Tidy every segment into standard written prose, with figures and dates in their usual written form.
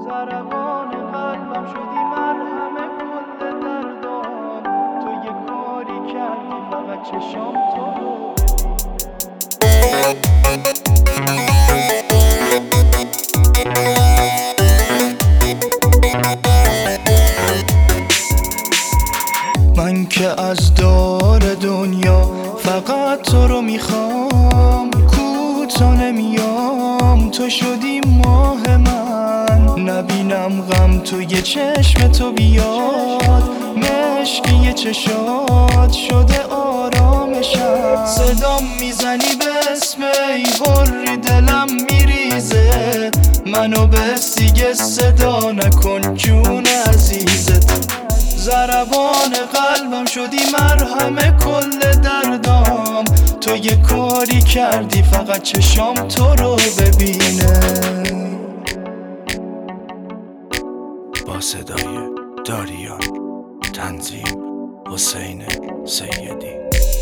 ضربان قلبم شدی مرهم کل دردام. تو یه کاری کردی فقط چشام تو رو من که از دار دنیا فقط تو رو میخوام، کوتا نمیام تو شدی ماه من. نبینم غم تو یه چشم تو بیاد، مشکی چشات شده آرامشم. صدام میزنی به اسم ای حری دلم میریزه، منو به دیگه صدا نکن جون عزیزت. ضربان قلبم شدی مرهم کل دردام. تو یه کاری کردی فقط چشام تو رو ببینه. با صدای داریان، تنظیم حسین سیدی.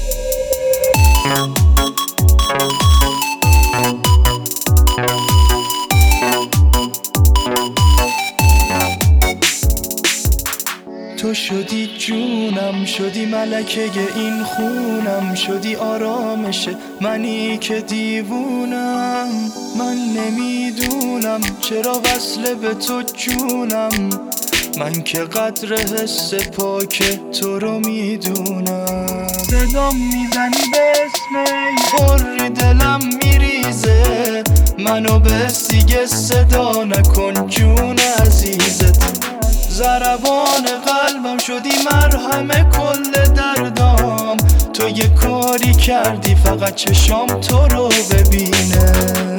تو شدی جونم، شدی ملکه این خونم، شدی آرامش منی که دیوونم. من نمیدونم چرا وصله به تو جونم، من که قدر حس پاک تو رو میدونم. صدام میزنی به اسم ای حری دلم میریزه، منو به دیگه صدا نکن جون عزیزت. ضربان قلبم شدی مرهم کل دردام. تو یه کاری کردی فقط چشام تو رو ببینه.